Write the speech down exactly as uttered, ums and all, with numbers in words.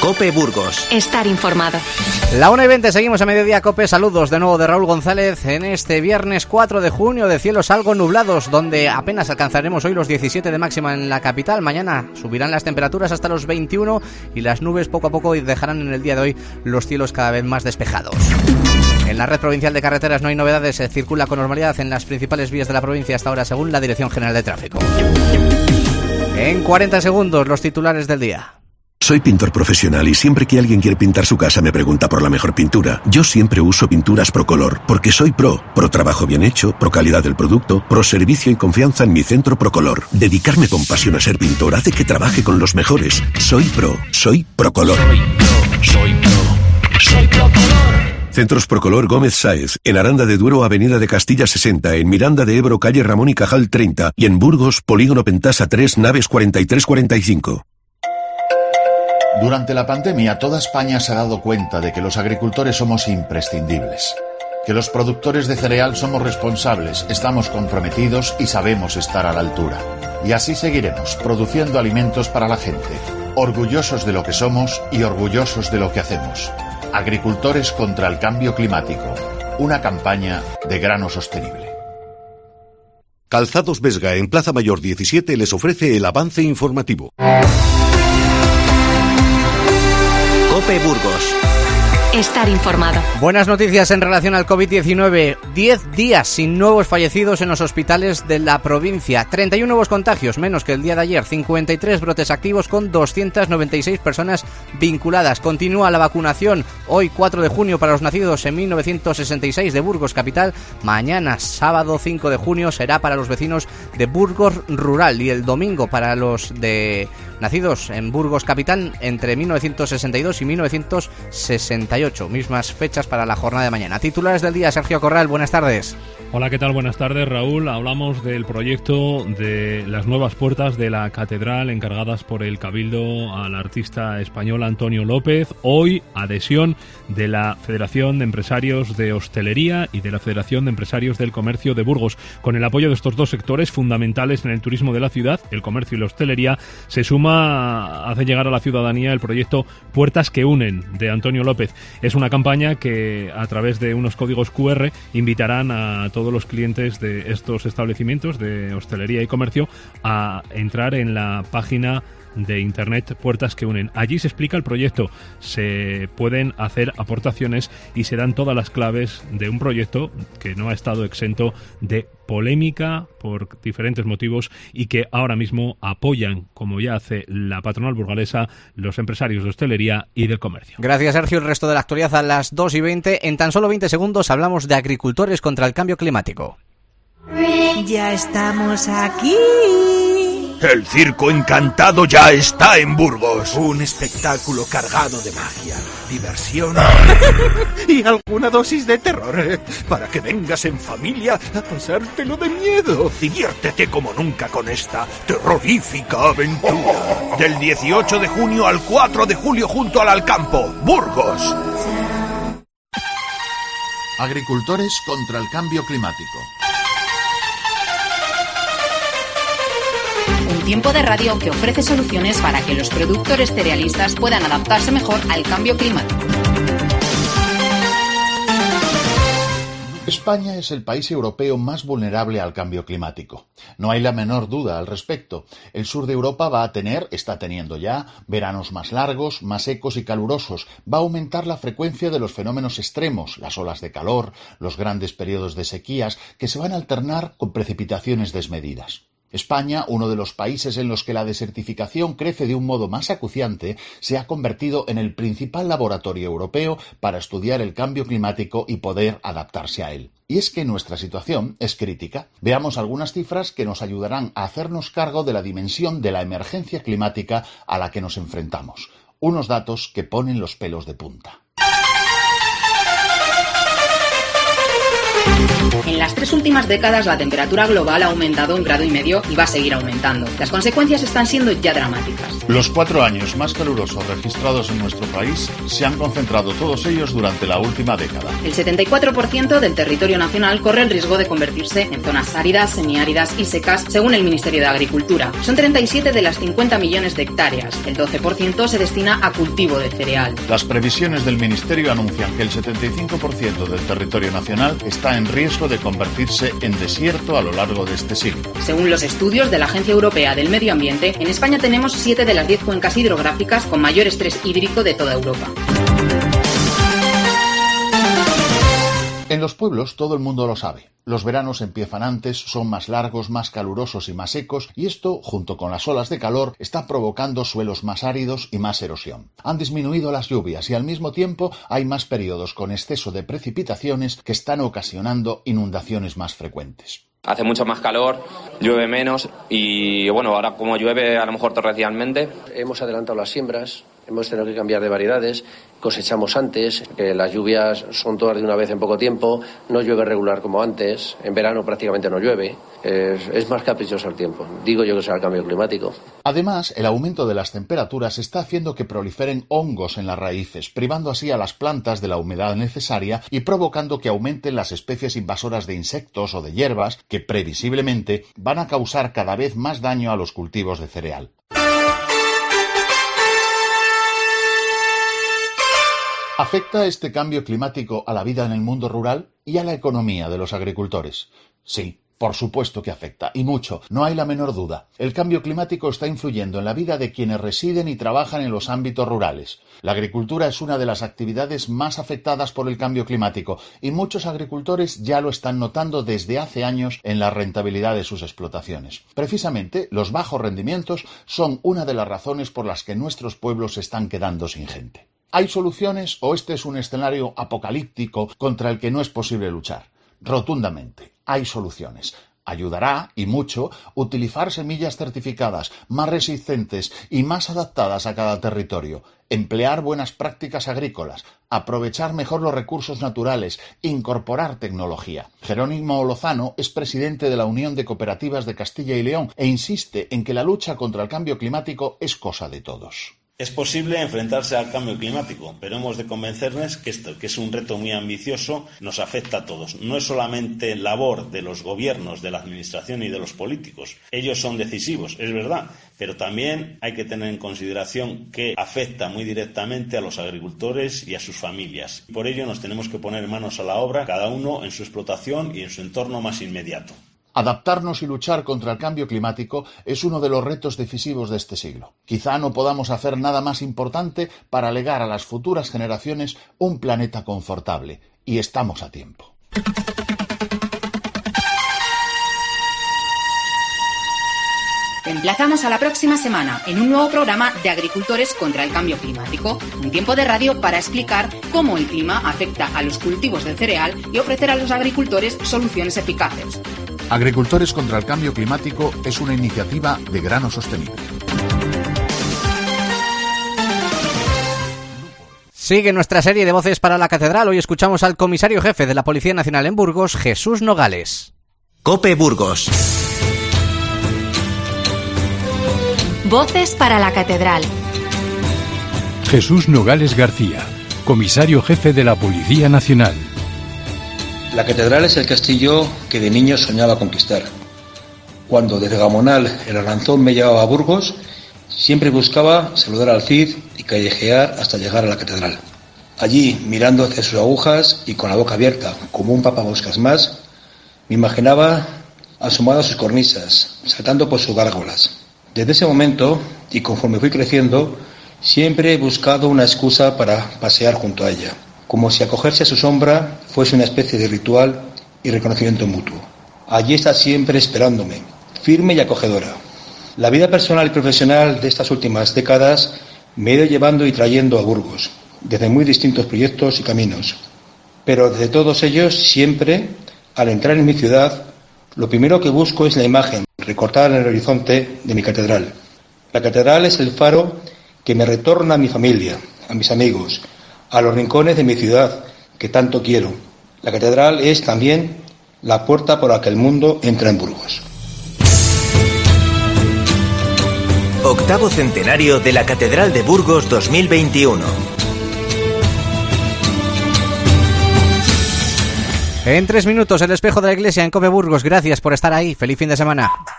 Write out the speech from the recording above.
COPE Burgos. Estar informado. La una y veinte, seguimos a mediodía, COPE. Saludos de nuevo de Raúl González en este viernes cuatro de junio, de cielos algo nublados, donde apenas alcanzaremos hoy los diecisiete de máxima en la capital. Mañana subirán las temperaturas hasta los veintiuno y las nubes poco a poco dejarán en el día de hoy los cielos cada vez más despejados. En la red provincial de carreteras no hay novedades, se circula con normalidad en las principales vías de la provincia hasta ahora, según la Dirección General de Tráfico. En cuarenta segundos, los titulares del día. Soy pintor profesional y siempre que alguien quiere pintar su casa me pregunta por la mejor pintura. Yo siempre uso Pinturas Procolor, porque soy pro. Pro trabajo bien hecho, pro calidad del producto, pro servicio y confianza en mi centro Procolor. Dedicarme con pasión a ser pintor hace que trabaje con los mejores. Soy pro, soy Procolor. Soy pro, soy pro, soy Procolor. Centros Procolor Gómez Sáez, en Aranda de Duero, Avenida de Castilla sesenta, en Miranda de Ebro, calle Ramón y Cajal treinta, y en Burgos, Polígono Pentasa tres, naves cuarenta y tres cuarenta y cinco. Durante la pandemia, toda España se ha dado cuenta de que los agricultores somos imprescindibles, que los productores de cereal somos responsables, estamos comprometidos y sabemos estar a la altura. Y así seguiremos, produciendo alimentos para la gente, orgullosos de lo que somos y orgullosos de lo que hacemos. Agricultores contra el cambio climático, una campaña de grano sostenible. Calzados Vesga en Plaza Mayor diecisiete les ofrece el avance informativo. COPE Burgos. Estar informado. Buenas noticias en relación al COVID diecinueve. diez días sin nuevos fallecidos en los hospitales de la provincia. treinta y uno nuevos contagios, menos que el día de ayer. cincuenta y tres brotes activos con doscientas noventa y seis personas vinculadas. Continúa la vacunación. Hoy, cuatro de junio, para los nacidos en mil novecientos sesenta y seis de Burgos capital. Mañana, sábado cinco de junio, será para los vecinos de Burgos rural. Y el domingo para los de nacidos en Burgos capital entre mil novecientos sesenta y dos y mil novecientos sesenta y ocho. Mismas fechas para la jornada de mañana. Titulares del día, Sergio Corral, buenas tardes. Hola, ¿qué tal? Buenas tardes, Raúl. Hablamos del proyecto de las nuevas puertas de la catedral encargadas por el Cabildo al artista español Antonio López. Hoy, adhesión de la Federación de Empresarios de Hostelería y de la Federación de Empresarios del Comercio de Burgos. Con el apoyo de estos dos sectores fundamentales en el turismo de la ciudad, el comercio y la hostelería, se suma, hace llegar a la ciudadanía el proyecto Puertas que Unen de Antonio López. Es una campaña que, a través de unos códigos cu erre, invitarán a todos los clientes de estos establecimientos de hostelería y comercio a entrar en la página de internet Puertas que Unen. Allí se explica el proyecto, se pueden hacer aportaciones y se dan todas las claves de un proyecto que no ha estado exento de polémica por diferentes motivos y que ahora mismo apoyan, como ya hace la patronal burgalesa, los empresarios de hostelería y del comercio. Gracias, Sergio. El resto de la actualidad a las dos y veinte. En tan solo veinte segundos hablamos de agricultores contra el cambio climático. Ya estamos aquí. El Circo Encantado ya está en Burgos. Un espectáculo cargado de magia, diversión y alguna dosis de terror, para que vengas en familia a pasártelo de miedo. Diviértete como nunca con esta terrorífica aventura. Del dieciocho de junio al cuatro de julio junto al Alcampo, Burgos. Agricultores contra el cambio climático. Un tiempo de radio que ofrece soluciones para que los productores cerealistas puedan adaptarse mejor al cambio climático. España es el país europeo más vulnerable al cambio climático. No hay la menor duda al respecto. El sur de Europa va a tener, está teniendo ya, veranos más largos, más secos y calurosos. Va a aumentar la frecuencia de los fenómenos extremos, las olas de calor, los grandes periodos de sequías, que se van a alternar con precipitaciones desmedidas. España, uno de los países en los que la desertificación crece de un modo más acuciante, se ha convertido en el principal laboratorio europeo para estudiar el cambio climático y poder adaptarse a él. Y es que nuestra situación es crítica. Veamos algunas cifras que nos ayudarán a hacernos cargo de la dimensión de la emergencia climática a la que nos enfrentamos. Unos datos que ponen los pelos de punta. En las tres últimas décadas la temperatura global ha aumentado un grado y medio y va a seguir aumentando. Las consecuencias están siendo ya dramáticas. Los cuatro años más calurosos registrados en nuestro país se han concentrado todos ellos durante la última década. El setenta y cuatro por ciento del territorio nacional corre el riesgo de convertirse en zonas áridas, semiáridas y secas, según el Ministerio de Agricultura. Son treinta y siete de las cincuenta millones de hectáreas. El doce por ciento se destina a cultivo de cereal. Las previsiones del Ministerio anuncian que el setenta y cinco por ciento del territorio nacional está en riesgo de convertirse en desierto a lo largo de este siglo. Según los estudios de la Agencia Europea del Medio Ambiente, en España tenemos siete de las diez cuencas hidrográficas con mayor estrés hídrico de toda Europa. En los pueblos todo el mundo lo sabe. Los veranos empiezan antes, son más largos, más calurosos y más secos, y esto, junto con las olas de calor, está provocando suelos más áridos y más erosión. Han disminuido las lluvias y al mismo tiempo hay más periodos con exceso de precipitaciones que están ocasionando inundaciones más frecuentes. Hace mucho más calor, llueve menos y bueno, ahora como llueve a lo mejor torrencialmente. Hemos adelantado las siembras, hemos tenido que cambiar de variedades, cosechamos antes, que las lluvias son todas de una vez en poco tiempo, no llueve regular como antes, en verano prácticamente no llueve, es, es más caprichoso el tiempo, digo yo que será el cambio climático. Además, el aumento de las temperaturas está haciendo que proliferen hongos en las raíces, privando así a las plantas de la humedad necesaria y provocando que aumenten las especies invasoras de insectos o de hierbas que previsiblemente van a causar cada vez más daño a los cultivos de cereal. ¿Afecta este cambio climático a la vida en el mundo rural y a la economía de los agricultores? Sí, por supuesto que afecta, y mucho, no hay la menor duda. El cambio climático está influyendo en la vida de quienes residen y trabajan en los ámbitos rurales. La agricultura es una de las actividades más afectadas por el cambio climático, y muchos agricultores ya lo están notando desde hace años en la rentabilidad de sus explotaciones. Precisamente, los bajos rendimientos son una de las razones por las que nuestros pueblos se están quedando sin gente. ¿Hay soluciones o este es un escenario apocalíptico contra el que no es posible luchar? Rotundamente, hay soluciones. Ayudará, y mucho, utilizar semillas certificadas, más resistentes y más adaptadas a cada territorio, emplear buenas prácticas agrícolas, aprovechar mejor los recursos naturales, incorporar tecnología. Jerónimo Lozano es presidente de la Unión de Cooperativas de Castilla y León e insiste en que la lucha contra el cambio climático es cosa de todos. Es posible enfrentarse al cambio climático, pero hemos de convencernos que esto, que es un reto muy ambicioso, nos afecta a todos. No es solamente labor de los gobiernos, de la administración y de los políticos. Ellos son decisivos, es verdad, pero también hay que tener en consideración que afecta muy directamente a los agricultores y a sus familias. Por ello nos tenemos que poner manos a la obra, cada uno en su explotación y en su entorno más inmediato. Adaptarnos y luchar contra el cambio climático es uno de los retos decisivos de este siglo. Quizá no podamos hacer nada más importante para legar a las futuras generaciones un planeta confortable, y estamos a tiempo. Te emplazamos a la próxima semana en un nuevo programa de Agricultores contra el Cambio Climático, un tiempo de radio para explicar cómo el clima afecta a los cultivos del cereal y ofrecer a los agricultores soluciones eficaces. Agricultores contra el Cambio Climático es una iniciativa de Grano Sostenible. Sigue nuestra serie de Voces para la Catedral. Hoy escuchamos al comisario jefe de la Policía Nacional en Burgos, Jesús Nogales. COPE Burgos. Voces para la Catedral. Jesús Nogales García, comisario jefe de la Policía Nacional. La catedral es el castillo que de niño soñaba conquistar. Cuando desde Gamonal el Arlanzón me llevaba a Burgos, siempre buscaba saludar al Cid y callejear hasta llegar a la catedral. Allí, mirando hacia sus agujas y con la boca abierta, como un papamoscas más, me imaginaba asomado a sus cornisas, saltando por sus gárgolas. Desde ese momento, y conforme fui creciendo, siempre he buscado una excusa para pasear junto a ella, como si acogerse a su sombra fuese una especie de ritual y reconocimiento mutuo. Allí está siempre esperándome, firme y acogedora. La vida personal y profesional de estas últimas décadas me he ido llevando y trayendo a Burgos, desde muy distintos proyectos y caminos. Pero desde todos ellos, siempre, al entrar en mi ciudad, lo primero que busco es la imagen recortada en el horizonte de mi catedral. La catedral es el faro que me retorna a mi familia, a mis amigos, a los rincones de mi ciudad que tanto quiero. La catedral es también la puerta por la que el mundo entra en Burgos. Octavo centenario de la Catedral de Burgos dos mil veintiuno. En tres minutos, el espejo de la iglesia en COPE Burgos. Gracias por estar ahí. Feliz fin de semana.